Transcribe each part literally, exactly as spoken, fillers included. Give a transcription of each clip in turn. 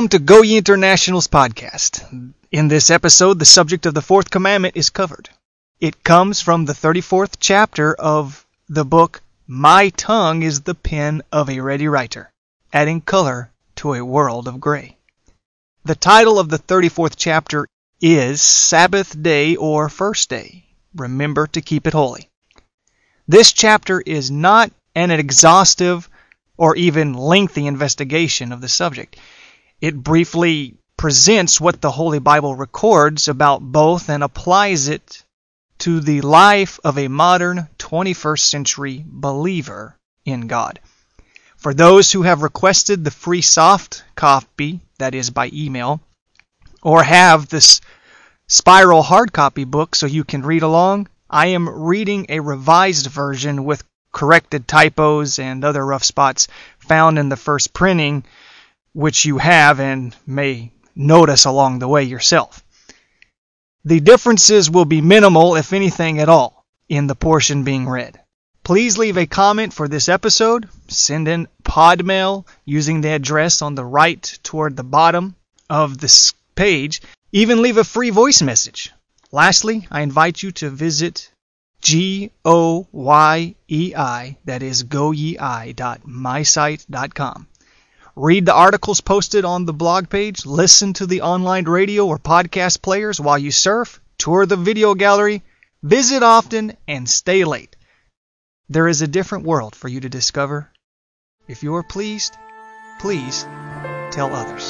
Welcome to Go Ye International's podcast. In this episode, the subject of the fourth commandment is covered. It comes from the thirty-fourth chapter of the book, My Tongue is the Pen of a Ready Writer, adding color to a world of gray. The title of the thirty-fourth chapter is Sabbath Day or First Day. Remember to keep it holy. This chapter is not an exhaustive or even lengthy investigation of the subject. It briefly presents what the Holy Bible records about both and applies it to the life of a modern twenty-first century believer in God. For those who have requested the free soft copy, that is by email, or have this spiral hard copy book so you can read along, I am reading a revised version with corrected typos and other rough spots found in the first printing, which you have and may notice along the way yourself. The differences will be minimal, if anything at all, in the portion being read. Please leave a comment for this episode. Send in pod mail using the address on the right toward the bottom of this page. Even leave a free voice message. Lastly, I invite you to visit G O Y E I, that is goyei dot my site dot com. Read the articles posted on the blog page, listen to the online radio or podcast players while you surf, tour the video gallery, visit often, and stay late. There is a different world for you to discover. If you are pleased, please tell others.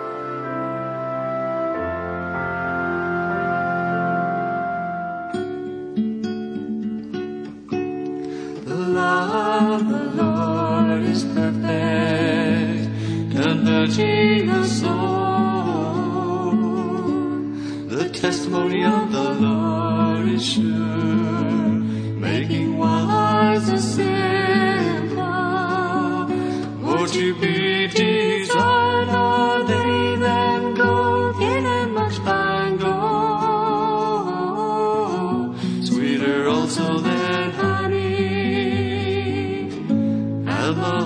The law of the Lord is perfect, converting the soul. The testimony of the Lord is sure, making wise the simple. For to be desired are they than gold, yea, than much fine gold, sweeter also than honey, and the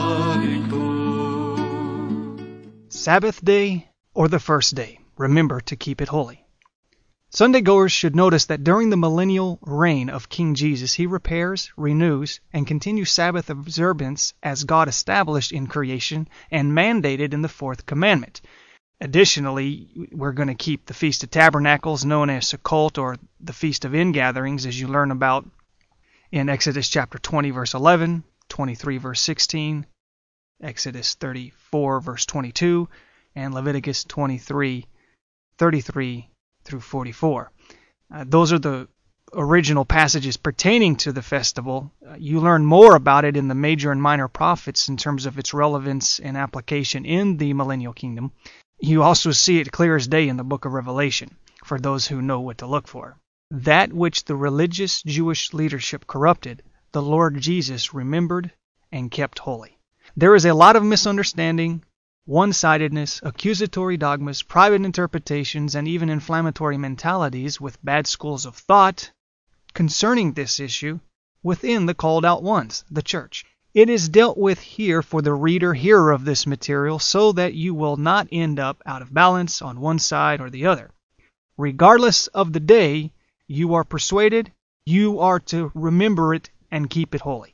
Sabbath day or the first day, remember to keep it holy. Sunday goers should notice that during the millennial reign of King Jesus, he repairs, renews, and continues Sabbath observance as God established in creation and mandated in the fourth commandment. Additionally, we're going to keep the Feast of Tabernacles, known as Sukkot, or the Feast of Ingatherings, as you learn about in Exodus chapter twenty, verse eleven, twenty-three, verse sixteen, Exodus thirty-four, verse twenty-two, and Leviticus twenty-three, thirty-three through forty-four. Uh, those are the original passages pertaining to the festival. Uh, you learn more about it in the major and minor prophets in terms of its relevance and application in the millennial kingdom. You also see it clear as day in the book of Revelation, for those who know what to look for. That which the religious Jewish leadership corrupted, the Lord Jesus remembered and kept holy. There is a lot of misunderstanding, one-sidedness, accusatory dogmas, private interpretations, and even inflammatory mentalities with bad schools of thought concerning this issue within the called-out ones, the church. It is dealt with here for the reader, hearer of this material, so that you will not end up out of balance on one side or the other. Regardless of the day you are persuaded, you are to remember it and keep it holy.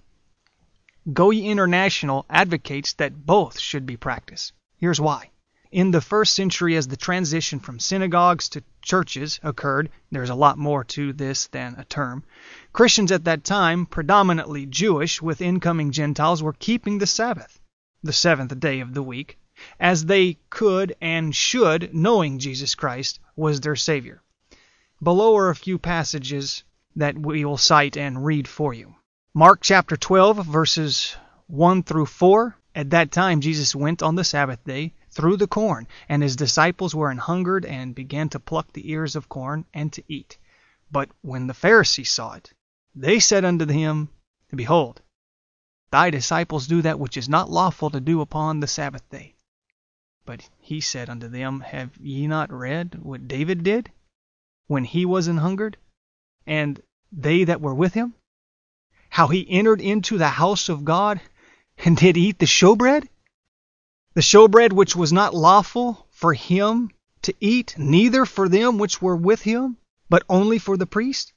Go Ye International advocates that both should be practiced. Here's why. In the first century, as the transition from synagogues to churches occurred, there's a lot more to this than a term, Christians at that time, predominantly Jewish with incoming Gentiles, were keeping the Sabbath, the seventh day of the week, as they could and should, knowing Jesus Christ was their Savior. Below are a few passages that we will cite and read for you. Mark chapter twelve, verses one through four. At that time Jesus went on the Sabbath day through the corn, and his disciples were an hungered and began to pluck the ears of corn and to eat. But when the Pharisees saw it, they said unto him, Behold, thy disciples do that which is not lawful to do upon the Sabbath day. But he said unto them, Have ye not read what David did when he was an hungered, and they that were with him? How he entered into the house of God and did eat the showbread? The showbread which was not lawful for him to eat, neither for them which were with him, but only for the priest?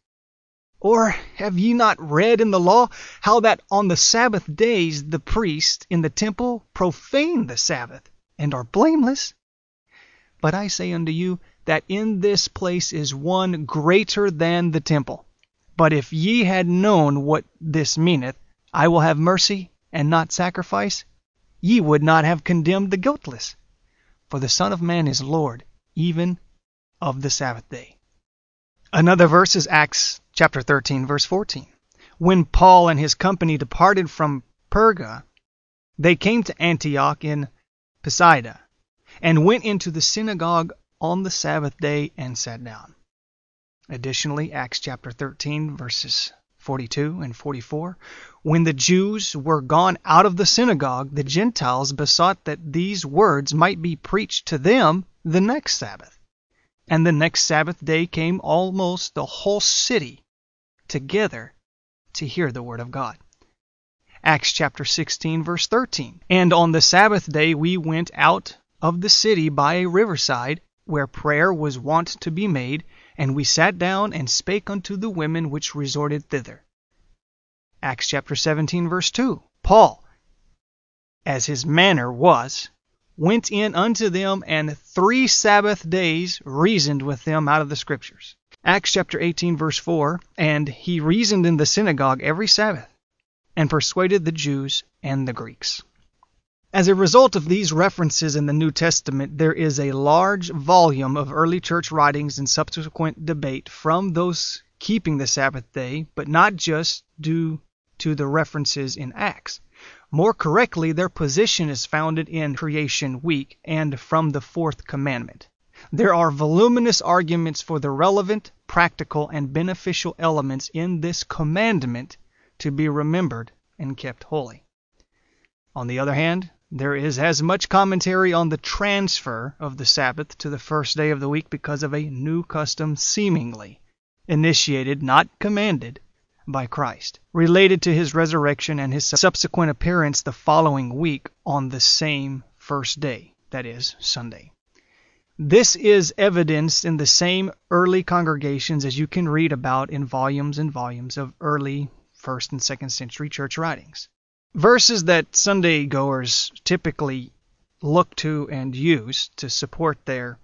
Or have ye not read in the law how that on the Sabbath days the priests in the temple profane the Sabbath, and are blameless? But I say unto you, that in this place is one greater than the temple. But if ye had known what this meaneth, I will have mercy and not sacrifice, ye would not have condemned the guiltless. For the Son of Man is Lord, even of the Sabbath day. Another verse is Acts chapter thirteen, verse fourteen. When Paul and his company departed from Perga, they came to Antioch in Pisidia, and went into the synagogue on the Sabbath day and sat down. Additionally, Acts chapter thirteen, verses forty-two and forty-four. When the Jews were gone out of the synagogue, the Gentiles besought that these words might be preached to them the next Sabbath. And the next Sabbath day came almost the whole city together to hear the word of God. Acts chapter sixteen, verse thirteen. And on the Sabbath day we went out of the city by a riverside, where prayer was wont to be made, and we sat down and spake unto the women which resorted thither. Acts chapter seventeen, verse two. Paul, as his manner was, went in unto them, and three Sabbath days reasoned with them out of the Scriptures. Acts chapter eighteen, verse four. And he reasoned in the synagogue every Sabbath, and persuaded the Jews and the Greeks. As a result of these references in the New Testament, there is a large volume of early church writings and subsequent debate from those keeping the Sabbath day, but not just due to the references in Acts. More correctly, their position is founded in Creation Week and from the Fourth Commandment. There are voluminous arguments for the relevant, practical, and beneficial elements in this commandment to be remembered and kept holy. On the other hand, there is as much commentary on the transfer of the Sabbath to the first day of the week because of a new custom seemingly initiated, not commanded, by Christ, related to his resurrection and his subsequent appearance the following week on the same first day, that is, Sunday. This is evidenced in the same early congregations as you can read about in volumes and volumes of early first and second century church writings. Verses that Sunday goers typically look to and use to support their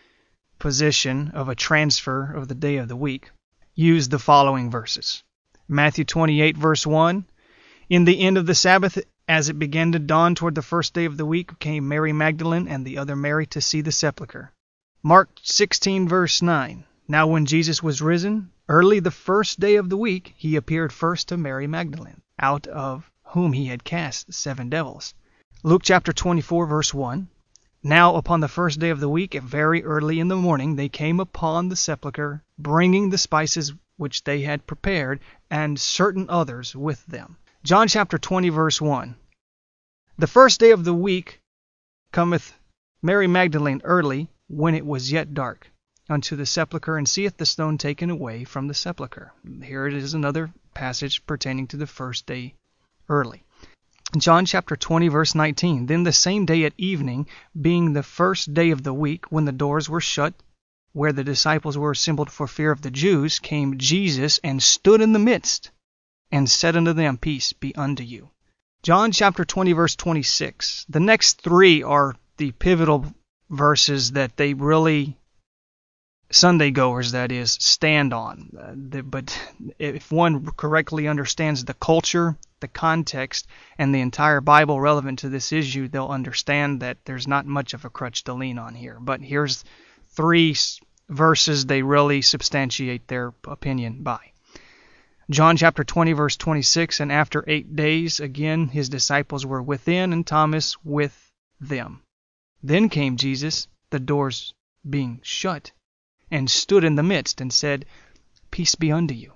position of a transfer of the day of the week use the following verses. Matthew twenty-eight, verse one. In the end of the Sabbath, as it began to dawn toward the first day of the week, came Mary Magdalene and the other Mary to see the sepulchre. Mark sixteen, verse nine. Now when Jesus was risen, early the first day of the week, he appeared first to Mary Magdalene, out of whom he had cast seven devils. Luke chapter twenty-four, verse one. Now upon the first day of the week, very early in the morning, they came upon the sepulchre, bringing the spices which they had prepared, and certain others with them. John chapter twenty, verse one. The first day of the week cometh Mary Magdalene early, when it was yet dark, unto the sepulchre, and seeth the stone taken away from the sepulchre. Here it is another passage pertaining to the first day early. John chapter twenty, verse nineteen. Then the same day at evening, being the first day of the week, when the doors were shut, where the disciples were assembled for fear of the Jews, came Jesus and stood in the midst, and said unto them, Peace be unto you. John chapter twenty, verse twenty-six. The next three are the pivotal verses that they really, Sunday goers that is, stand on. Uh, the, but if one correctly understands the culture, the context, and the entire Bible relevant to this issue, they'll understand that there's not much of a crutch to lean on here. But here's three verses they really substantiate their opinion by. John chapter twenty, verse twenty-six, and after eight days, again his disciples were within, and Thomas with them. Then came Jesus, the doors being shut, and stood in the midst, and said, Peace be unto you.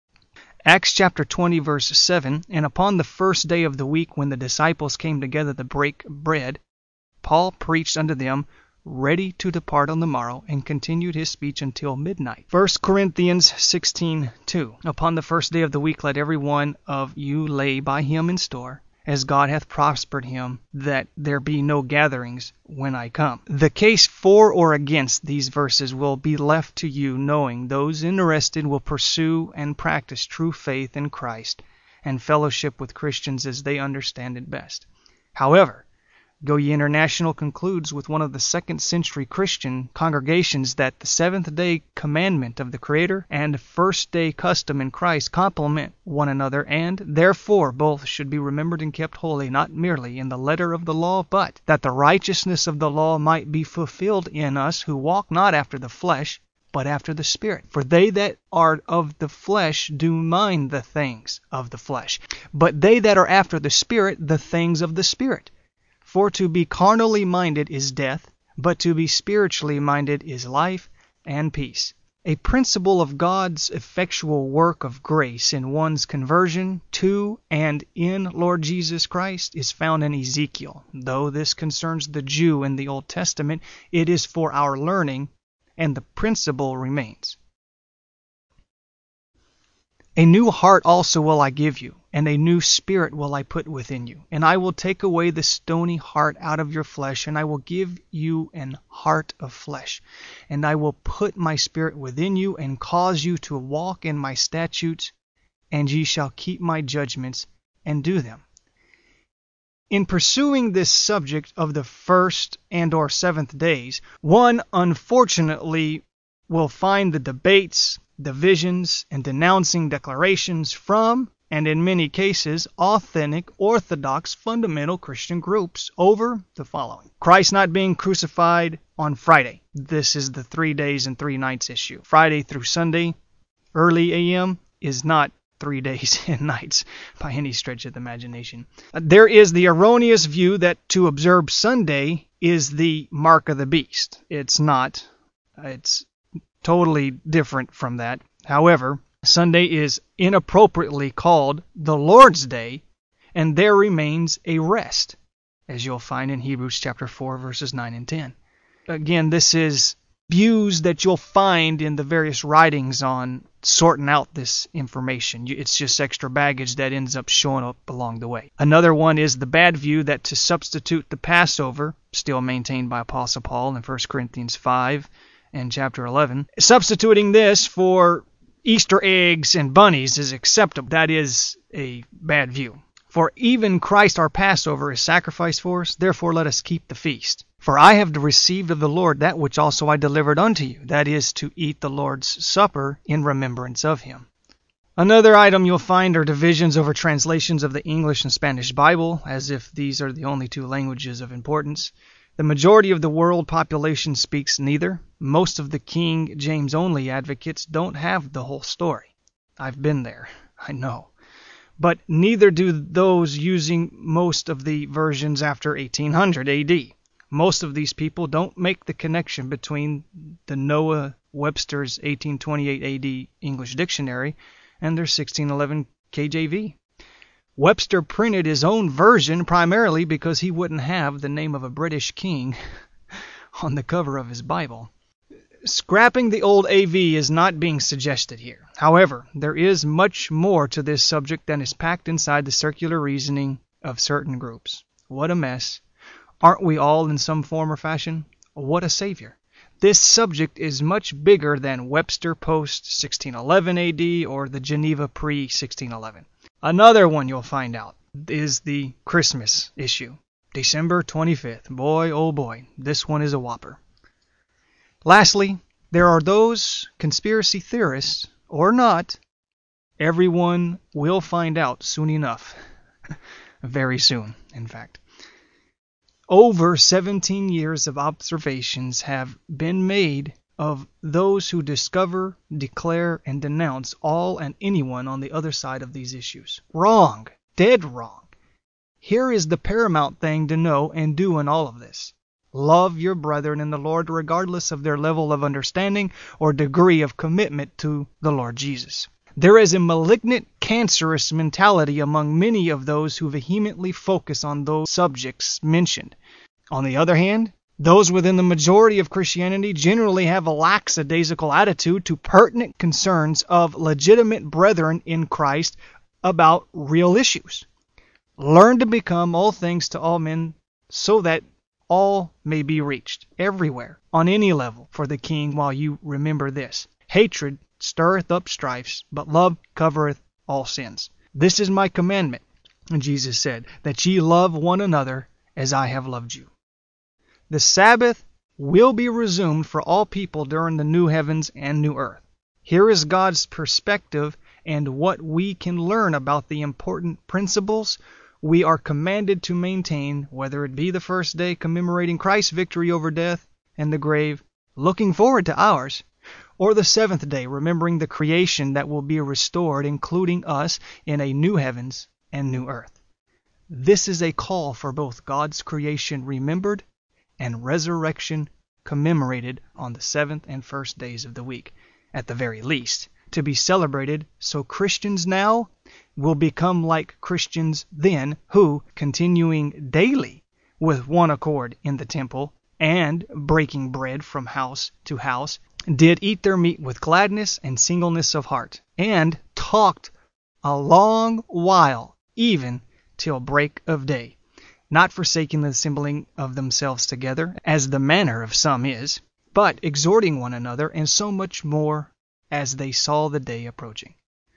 Acts chapter twenty, verse seven, and upon the first day of the week, when the disciples came together to break bread, Paul preached unto them, ready to depart on the morrow, and continued his speech until midnight. First Corinthians sixteen two. Upon the first day of the week let every one of you lay by him in store, as God hath prospered him, that there be no gatherings when I come. The case for or against these verses will be left to you, knowing those interested will pursue and practice true faith in Christ and fellowship with Christians as they understand it best. However, Goye International concludes with one of the second century Christian congregations that the seventh day commandment of the Creator and first day custom in Christ complement one another, and therefore both should be remembered and kept holy, not merely in the letter of the law, but that the righteousness of the law might be fulfilled in us who walk not after the flesh, but after the Spirit. For they that are of the flesh do mind the things of the flesh, but they that are after the Spirit, the things of the Spirit. For to be carnally minded is death, but to be spiritually minded is life and peace. A principle of God's effectual work of grace in one's conversion to and in Lord Jesus Christ is found in Ezekiel. Though this concerns the Jew in the Old Testament, it is for our learning, and the principle remains. A new heart also will I give you, and a new spirit will I put within you. And I will take away the stony heart out of your flesh, and I will give you an heart of flesh. And I will put my spirit within you, and cause you to walk in my statutes, and ye shall keep my judgments, and do them. In pursuing this subject of the first and or seventh days, one unfortunately will find the debates, divisions, and denouncing declarations from, and in many cases, authentic, orthodox, fundamental Christian groups over the following. Christ not being crucified on Friday. This is the three days and three nights issue. Friday through Sunday, early A M, is not three days and nights by any stretch of the imagination. There is the erroneous view that to observe Sunday is the mark of the beast. It's not. It's totally different from that. However, Sunday is inappropriately called the Lord's Day, and there remains a rest, as you'll find in Hebrews chapter four, verses nine and ten. Again, this is views that you'll find in the various writings on sorting out this information. It's just extra baggage that ends up showing up along the way. Another one is the bad view that to substitute the Passover, still maintained by Apostle Paul in First Corinthians five, and chapter eleven, substituting this for Easter eggs and bunnies is acceptable. That is a bad view. For even Christ our Passover is sacrificed for us, therefore let us keep the feast. For I have received of the Lord that which also I delivered unto you, that is, to eat the Lord's Supper in remembrance of him. Another item you'll find are divisions over translations of the English and Spanish Bible, as if these are the only two languages of importance. The majority of the world population speaks neither. Most of the King James-only advocates don't have the whole story. I've been there, I know. But neither do those using most of the versions after eighteen hundred A D. Most of these people don't make the connection between the Noah Webster's eighteen twenty-eight A D English Dictionary and their sixteen eleven K J V. Webster printed his own version primarily because he wouldn't have the name of a British king on the cover of his Bible. Scrapping the old A V is not being suggested here. However, there is much more to this subject than is packed inside the circular reasoning of certain groups. What a mess. Aren't we all in some form or fashion? What a savior. This subject is much bigger than Webster post sixteen eleven A D or the Geneva pre sixteen eleven. Another one you'll find out is the Christmas issue. December twenty-fifth. Boy, oh boy, this one is a whopper. Lastly, there are those conspiracy theorists, or not, everyone will find out soon enough. Very soon, in fact. Over seventeen years of observations have been made of those who discover, declare, and denounce all and anyone on the other side of these issues. Wrong. Dead wrong. Here is the paramount thing to know and do in all of this. Love your brethren in the Lord regardless of their level of understanding or degree of commitment to the Lord Jesus. There is a malignant, cancerous mentality among many of those who vehemently focus on those subjects mentioned. On the other hand, those within the majority of Christianity generally have a lackadaisical attitude to pertinent concerns of legitimate brethren in Christ about real issues. Learn to become all things to all men, so that all may be reached, everywhere, on any level, for the King, while you remember this. Hatred stirreth up strifes, but love covereth all sins. This is my commandment, and Jesus said, that ye love one another as I have loved you. The Sabbath will be resumed for all people during the new heavens and new earth. Here is God's perspective and what we can learn about the important principles we are commanded to maintain, whether it be the first day commemorating Christ's victory over death and the grave, looking forward to ours, or the seventh day remembering the creation that will be restored, including us, in a new heavens and new earth. This is a call for both God's creation remembered and resurrection commemorated on the seventh and first days of the week, at the very least, to be celebrated, so Christians now will become like Christians then, who, continuing daily with one accord in the temple, and breaking bread from house to house, did eat their meat with gladness and singleness of heart, and talked a long while, even till break of day, not forsaking the assembling of themselves together, as the manner of some is, but exhorting one another, and so much more as they saw the day approaching.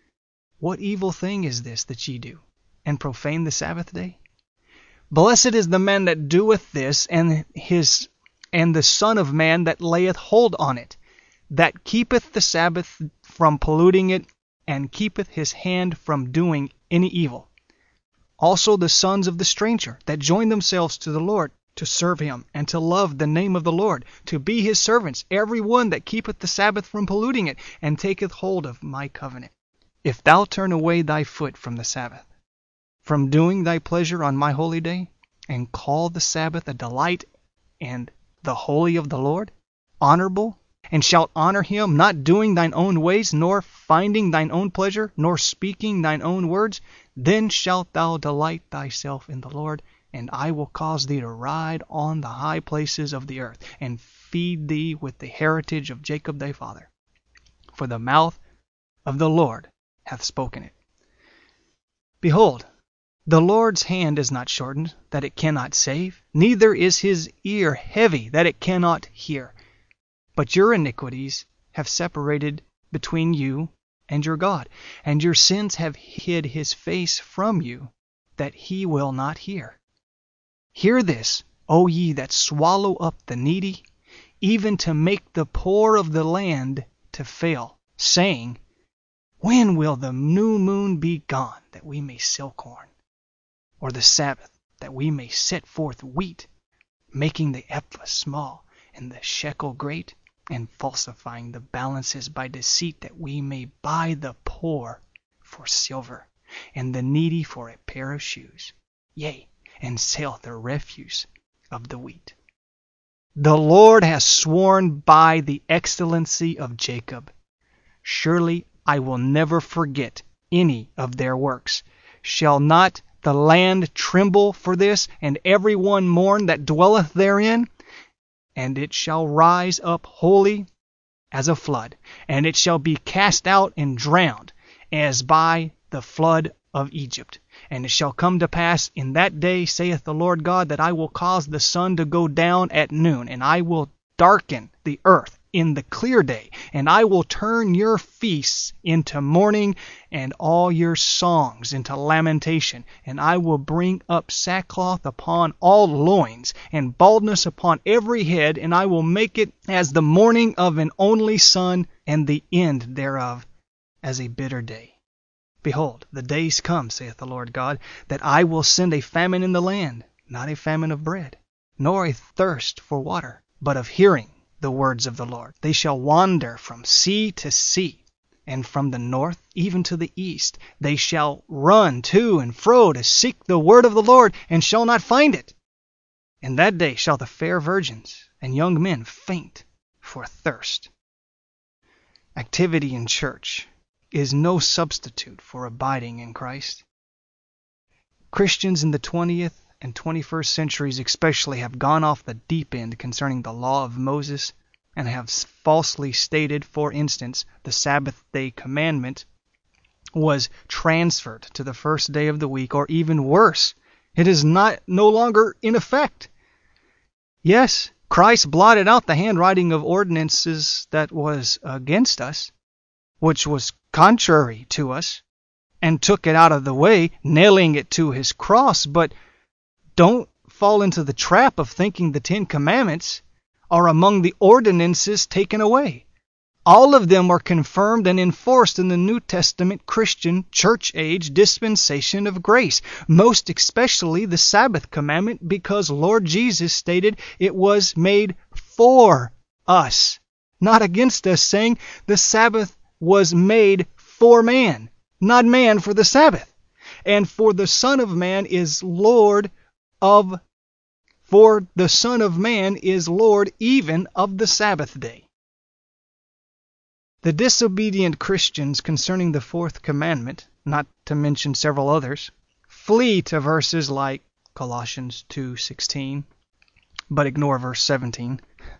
What evil thing is this that ye do, and profane the Sabbath day? Blessed is the man that doeth this, and his and the Son of Man that layeth hold on it, that keepeth the Sabbath from polluting it, and keepeth his hand from doing any evil. Also the sons of the stranger, that join themselves to the Lord, to serve him, and to love the name of the Lord, to be his servants, every one that keepeth the Sabbath from polluting it, and taketh hold of my covenant. If thou turn away thy foot from the Sabbath, from doing thy pleasure on my holy day, and call the Sabbath a delight and the holy of the Lord, honorable, and shalt honor him, not doing thine own ways, nor finding thine own pleasure, nor speaking thine own words, then shalt thou delight thyself in the Lord, and I will cause thee to ride on the high places of the earth, and feed thee with the heritage of Jacob thy father. For the mouth of the Lord hath spoken it. Behold, the Lord's hand is not shortened, that it cannot save, neither is his ear heavy, that it cannot hear. But your iniquities have separated between you and your God, and your sins have hid his face from you, that he will not hear. Hear this, O ye that swallow up the needy, even to make the poor of the land to fail, saying, when will the new moon be gone, that we may sell corn? Or the Sabbath, that we may set forth wheat, making the ephah small, and the shekel great, and falsifying the balances by deceit, that we may buy the poor for silver, and the needy for a pair of shoes, yea, and sell the refuse of the wheat. The Lord has sworn by the excellency of Jacob, surely I will never forget any of their works. Shall not the land tremble for this, and every one mourn that dwelleth therein? And it shall rise up wholly as a flood, and it shall be cast out and drowned, as by the flood of Egypt. And it shall come to pass in that day, saith the Lord God, that I will cause the sun to go down at noon, and I will darken the earth in the clear day, and I will turn your feasts into mourning, and all your songs into lamentation, and I will bring up sackcloth upon all loins, and baldness upon every head, and I will make it as the mourning of an only son, and the end thereof as a bitter day. Behold, the days come, saith the Lord God, that I will send a famine in the land, not a famine of bread, nor a thirst for water, but of hearing the words of the Lord. They shall wander from sea to sea, and from the north even to the east. They shall run to and fro to seek the word of the Lord, and shall not find it. In that day shall the fair virgins and young men faint for thirst. Activity in church is no substitute for abiding in Christ. Christians in the twentieth and twenty-first centuries especially have gone off the deep end concerning the law of Moses, and have falsely stated, for instance, the Sabbath day commandment was transferred to the first day of the week, or even worse, it is not no longer in effect. Yes, Christ blotted out the handwriting of ordinances that was against us, which was contrary to us, and took it out of the way, nailing it to his cross. But don't fall into the trap of thinking the Ten Commandments are among the ordinances taken away. All of them are confirmed and enforced in the New Testament Christian church age dispensation of grace, most especially the Sabbath commandment, because Lord Jesus stated it was made for us, not against us, saying the Sabbath was made for man, not man for the Sabbath. And for the Son of Man is Lord of, for the Son of Man is Lord even of the Sabbath day. The disobedient Christians concerning the fourth commandment, not to mention several others, flee to verses like Colossians two sixteen, but ignore verse seventeen.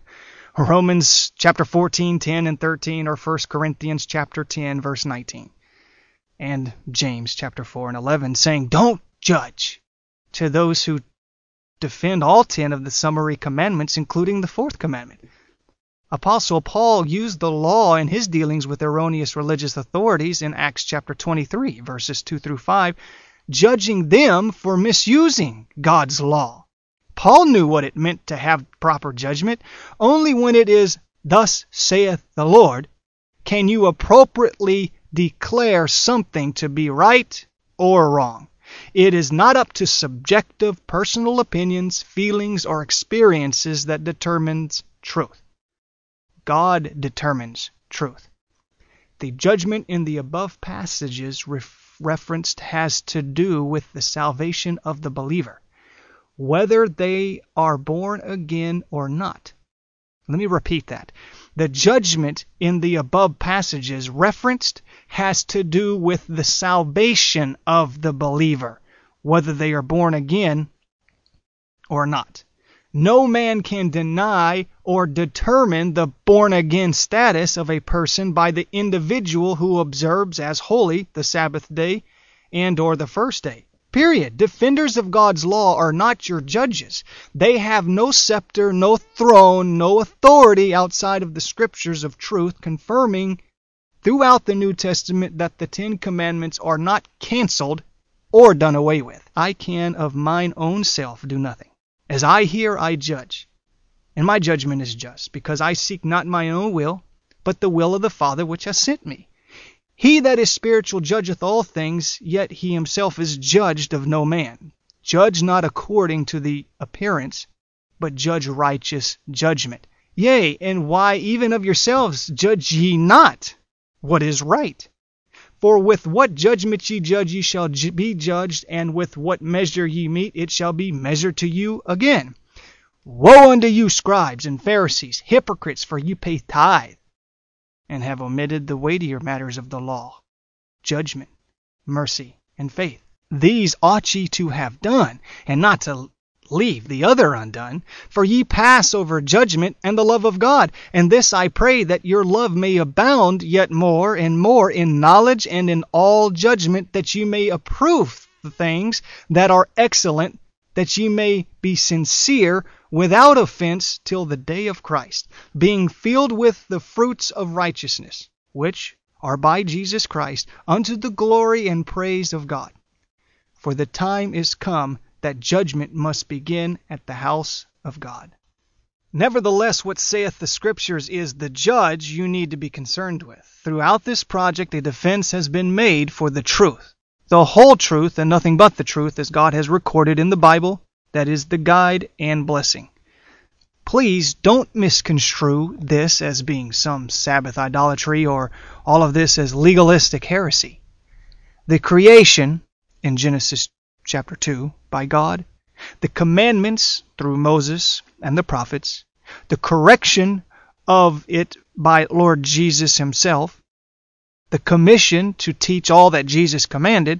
Romans chapter fourteen, ten and thirteen, or First Corinthians chapter ten, verse nineteen. And James chapter four and eleven, saying, don't judge, to those who defend all ten of the summary commandments, including the fourth commandment. Apostle Paul used the law in his dealings with erroneous religious authorities in Acts chapter twenty-three, verses two through five, judging them for misusing God's law. Paul knew what it meant to have proper judgment. Only when it is, thus saith the Lord, can you appropriately declare something to be right or wrong. It is not up to subjective personal opinions, feelings, or experiences that determines truth. God determines truth. The judgment in the above passages ref- referenced has to do with the salvation of the believer, whether they are born again or not. Let me repeat that. The judgment in the above passages referenced has to do with the salvation of the believer, whether they are born again or not. No man can deny or determine the born-again status of a person by the individual who observes as holy the Sabbath day and or the first day. Period. Defenders of God's law are not your judges. They have no scepter, no throne, no authority outside of the scriptures of truth, confirming throughout the New Testament that the Ten Commandments are not canceled or done away with. I can of mine own self do nothing. As I hear, I judge. And my judgment is just, because I seek not my own will, but the will of the Father which hath sent me. He that is spiritual judgeth all things, yet he himself is judged of no man. Judge not according to the appearance, but judge righteous judgment. Yea, and why even of yourselves judge ye not what is right? For with what judgment ye judge, ye shall ju- be judged, and with what measure ye mete, it shall be measured to you again. Woe unto you, scribes and Pharisees, hypocrites, for you pay tithe, and have omitted the weightier matters of the law, judgment, mercy, and faith. These ought ye to have done, and not to leave the other undone. For ye pass over judgment and the love of God. And this I pray, that your love may abound yet more and more in knowledge and in all judgment, that ye may approve the things that are excellent, that ye may be sincere, without offense, till the day of Christ, being filled with the fruits of righteousness, which are by Jesus Christ, unto the glory and praise of God. For the time is come that judgment must begin at the house of God. Nevertheless, what saith the Scriptures is the judge you need to be concerned with. Throughout this project, a defense has been made for the truth. The whole truth and nothing but the truth, as God has recorded in the Bible, that is the guide and blessing. Please don't misconstrue this as being some Sabbath idolatry or all of this as legalistic heresy. The creation in Genesis chapter two by God, the commandments through Moses and the prophets, the correction of it by Lord Jesus himself, the commission to teach all that Jesus commanded,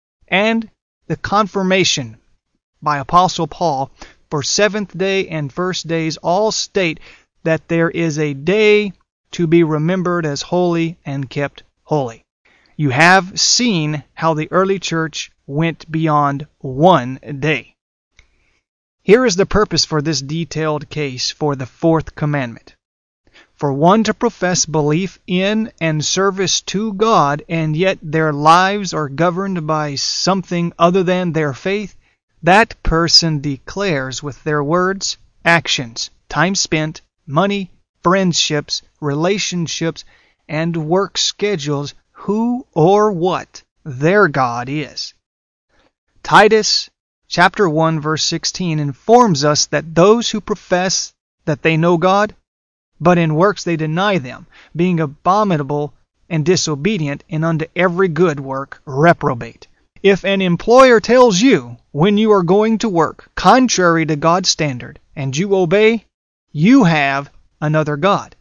and the confirmation by Apostle Paul for seventh day and first days all state that there is a day to be remembered as holy and kept holy. You have seen how the early church went beyond one day. Here is the purpose for this detailed case for the fourth commandment. For one to profess belief in and service to God, and yet their lives are governed by something other than their faith, that person declares with their words, actions, time spent, money, friendships, relationships, and work schedules who or what their God is. Titus chapter one verse sixteen informs us that those who profess that they know God, but in works they deny them, being abominable and disobedient, and unto every good work reprobate. If an employer tells you when you are going to work contrary to God's standard, and you obey, you have another God.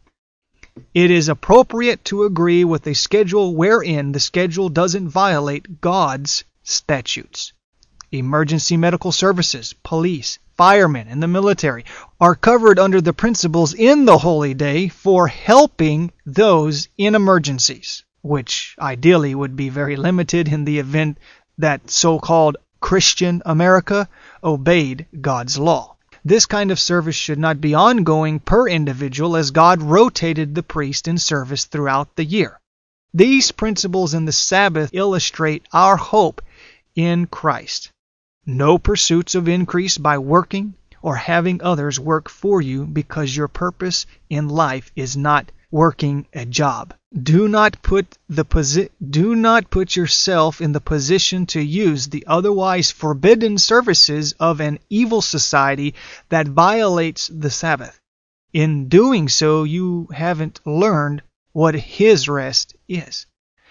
It is appropriate to agree with a schedule wherein the schedule doesn't violate God's statutes. Emergency medical services, police, firemen, and the military are covered under the principles in the holy day for helping those in emergencies, which ideally would be very limited in the event that so-called Christian America obeyed God's law. This kind of service should not be ongoing per individual, as God rotated the priest in service throughout the year. These principles in the Sabbath illustrate our hope in Christ. No pursuits of increase by working or having others work for you, because your purpose in life is not working a job. Do not put the posi- do not put yourself in the position to use the otherwise forbidden services of an evil society that violates the Sabbath. In doing so, you haven't learned what His rest is.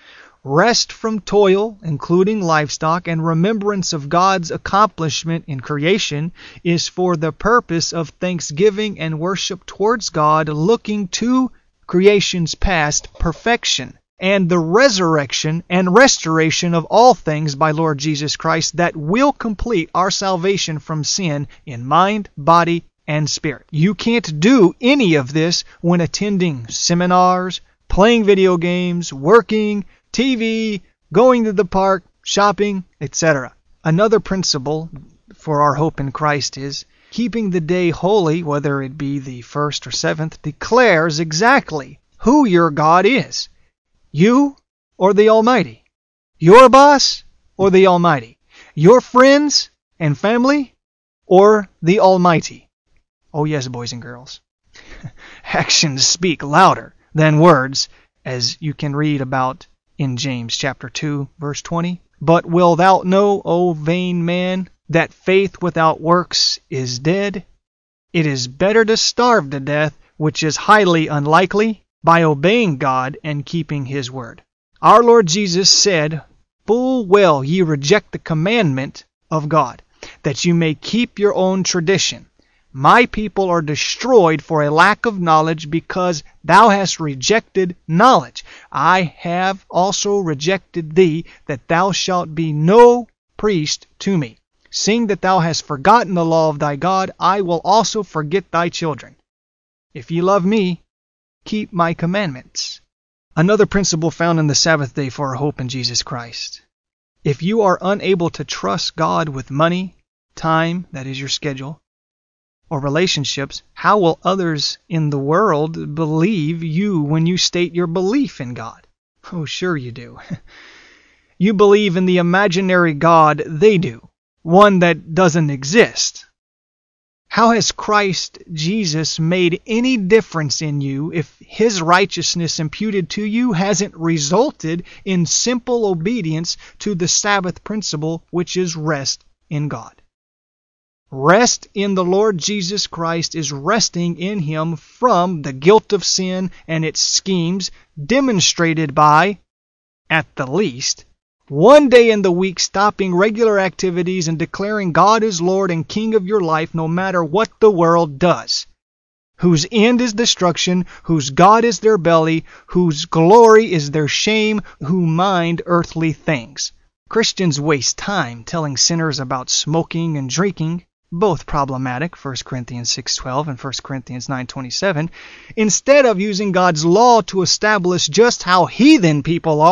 Rest from toil, including livestock, and remembrance of God's accomplishment in creation is for the purpose of thanksgiving and worship towards God, looking to creation's past perfection and the resurrection and restoration of all things by Lord Jesus Christ that will complete our salvation from sin in mind, body, and spirit. You can't do any of this when attending seminars, playing video games, working, T V, going to the park, shopping, et cetera. Another principle for our hope in Christ is keeping the day holy, whether it be the first or seventh, declares exactly who your God is. You or the Almighty. Your boss or the Almighty. Your friends and family or the Almighty. Oh yes, boys and girls. Actions speak louder than words, as you can read about in James chapter two, verse twenty. But wilt thou know, O vain man, that faith without works is dead? It is better to starve to death, which is highly unlikely, by obeying God and keeping His word. Our Lord Jesus said, full well ye reject the commandment of God, that you may keep your own tradition. My people are destroyed for a lack of knowledge, because thou hast rejected knowledge. I have also rejected thee, that thou shalt be no priest to me. Seeing that thou hast forgotten the law of thy God, I will also forget thy children. If ye love me, keep my commandments. Another principle found in the Sabbath day for our hope in Jesus Christ. If you are unable to trust God with money, time, that is your schedule, or relationships, how will others in the world believe you when you state your belief in God? Oh, sure you do. You believe in the imaginary God they do, one that doesn't exist. How has Christ Jesus made any difference in you if His righteousness imputed to you hasn't resulted in simple obedience to the Sabbath principle, which is rest in God? Rest in the Lord Jesus Christ is resting in Him from the guilt of sin and its schemes, demonstrated by, at the least, one day in the week stopping regular activities and declaring God is Lord and King of your life, no matter what the world does. Whose end is destruction, whose God is their belly, whose glory is their shame, who mind earthly things. Christians waste time telling sinners about smoking and drinking, both problematic, First Corinthians six twelve and First Corinthians nine twenty-seven, instead of using God's law to establish just how heathen people are,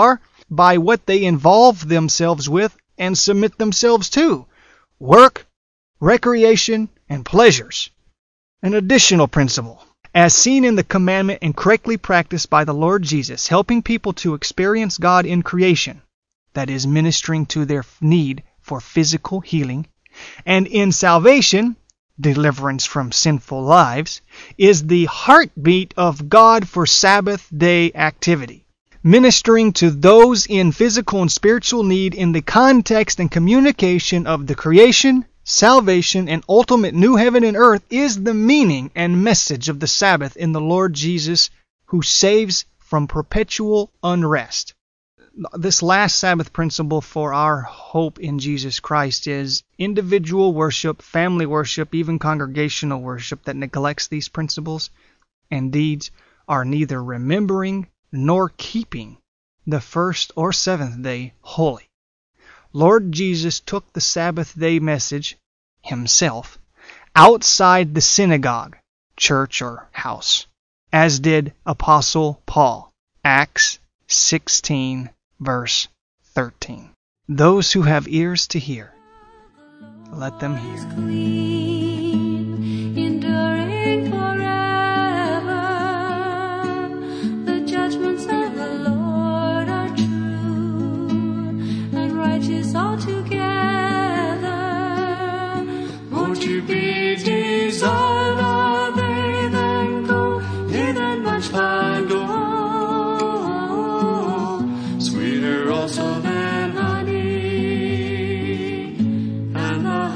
by what they involve themselves with and submit themselves to: work, recreation, and pleasures. An additional principle, as seen in the commandment and correctly practiced by the Lord Jesus, helping people to experience God in creation, that is, ministering to their need for physical healing, and in salvation, deliverance from sinful lives, is the heartbeat of God for Sabbath day activity, ministering to those in physical and spiritual need in the context and communication of the creation, salvation, and ultimate new heaven and earth is the meaning and message of the Sabbath in the Lord Jesus, who saves from perpetual unrest. This last Sabbath principle for our hope in Jesus Christ is individual worship, family worship, even congregational worship that neglects these principles and deeds are neither remembering nor keeping the first or seventh day holy. Lord Jesus took the Sabbath day message himself outside the synagogue, church, or house, as did Apostle Paul. Acts sixteen, verse thirteen. Those who have ears to hear, let them hear. Clean, enduring forever. The judgments of the Lord are true and righteous altogether. Won't you be desired are they than gold, yea, than much fine gold, sweeter also than honey and the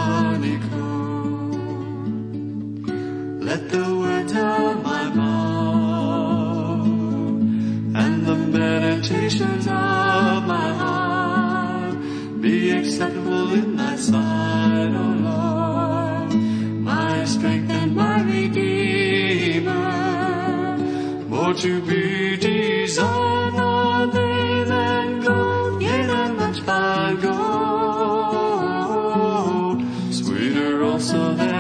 honeycomb. Let the words of my mouth and the meditations of my heart be acceptable in thy sight, O Lord, my strength and my Redeemer. More to be desired are they than gold, yea, than much fine gold, sweeter also than